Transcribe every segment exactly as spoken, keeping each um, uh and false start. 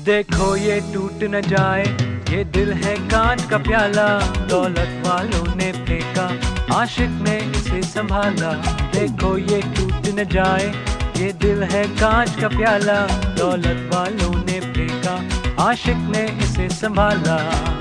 देखो ये टूट न जाए, ये दिल है कांच का प्याला, दौलत वालों ने फेंका, आशिक ने इसे संभाला। देखो ये टूट न जाए, ये दिल है कांच का प्याला, दौलत वालों ने फेंका, आशिक ने इसे संभाला।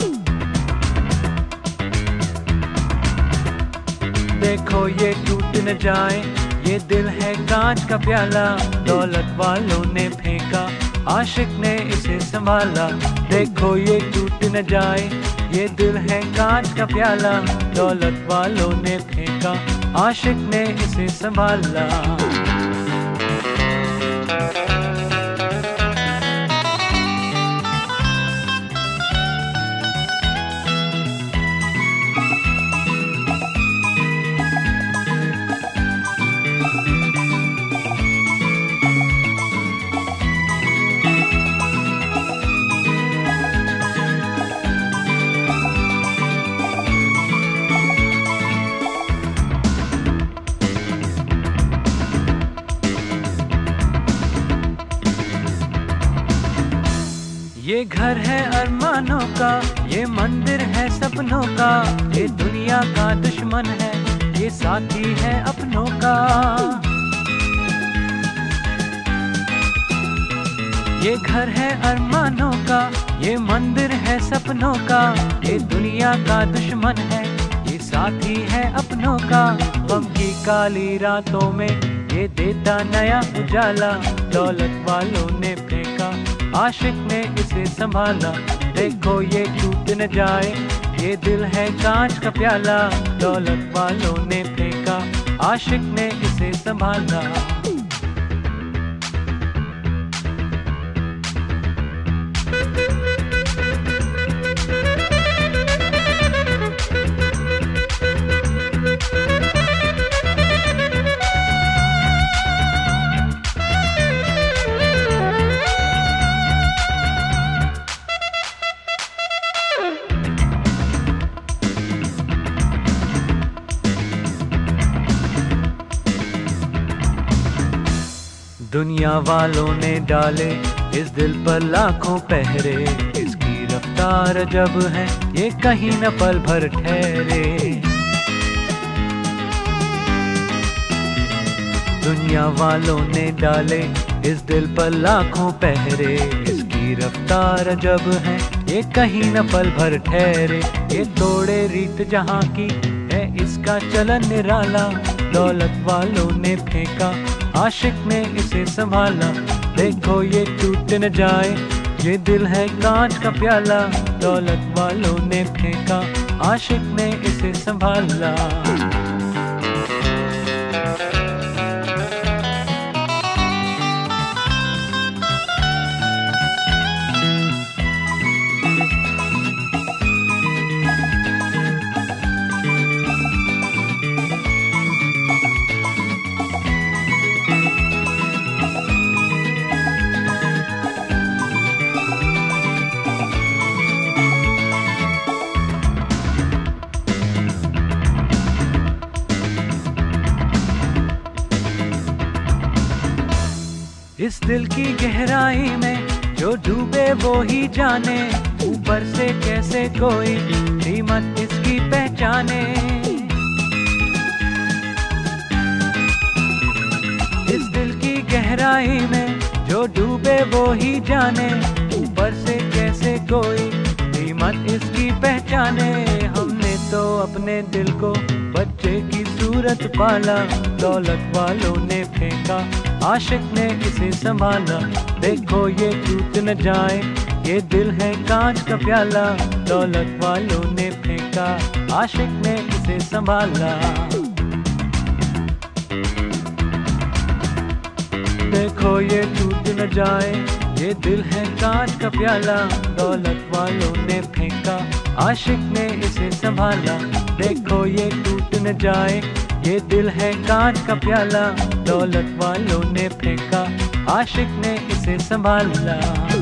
देखो ये टूट न जाए, ये दिल है कांच का प्याला, दौलत वालों ने फेंका, आशिक ने इसे संभाला। देखो ये टूट न जाए, ये दिल है कांच का प्याला, दौलत वालों ने फेंका, आशिक ने इसे संभाला। ये घर है अरमानों का, ये मंदिर है सपनों का, ये दुनिया का दुश्मन है, ये साथी है अपनों का। ये घर है अरमानों का, ये मंदिर है सपनों का, ये दुनिया का दुश्मन है, ये साथी है अपनों का। गम की काली रातों में ये देता नया उजाला, दौलत वालों ने फेंका, आशिक ने इसे संभाला। देखो ये टूट न जाए, ये दिल है कांच का प्याला, दौलत वालों ने फेंका, आशिक ने इसे संभाला। दुनिया वालों ने डाले इस दिल पर लाखों पहरे, इसकी रफ्तार जब है ये कहीं न पल भर ठहरे। दुनिया वालों ने डाले इस दिल पर लाखों पहरे, इसकी रफ्तार जब है ये कहीं न पल भर ठहरे। ये तोड़े रीत जहाँ की है इसका चलन निराला, दौलत वालों ने फेंका, आशिक ने इसे संभाला। देखो ये टूट न जाए, ये दिल है कांच का प्याला, दौलत वालों ने फेंका, आशिक ने इसे संभाला। इस दिल की गहराई में जो डूबे वो ही जाने, ऊपर से कैसे कोई कीमत इसकी पहचाने। इस दिल की गहराई में जो डूबे वो ही जाने, ऊपर से कैसे कोई कीमत इसकी पहचाने। हमने तो अपने दिल को बच्चे की सूरत पाला, दौलत वालों ने फेंका, आशिक ने इसे संभाला। देखो ये टूट न जाए, ये दिल है कांच का प्याला, दौलत वालों ने फेंका, आशिक ने इसे संभाला। देखो ये टूट न जाए, ये दिल है कांच का प्याला, दौलत वालों ने फेंका, आशिक ने इसे संभाला। देखो ये टूट न जाए, ये दिल है कांच का प्याला, दौलत वालों ने फेंका, आशिक ने इसे संभाला।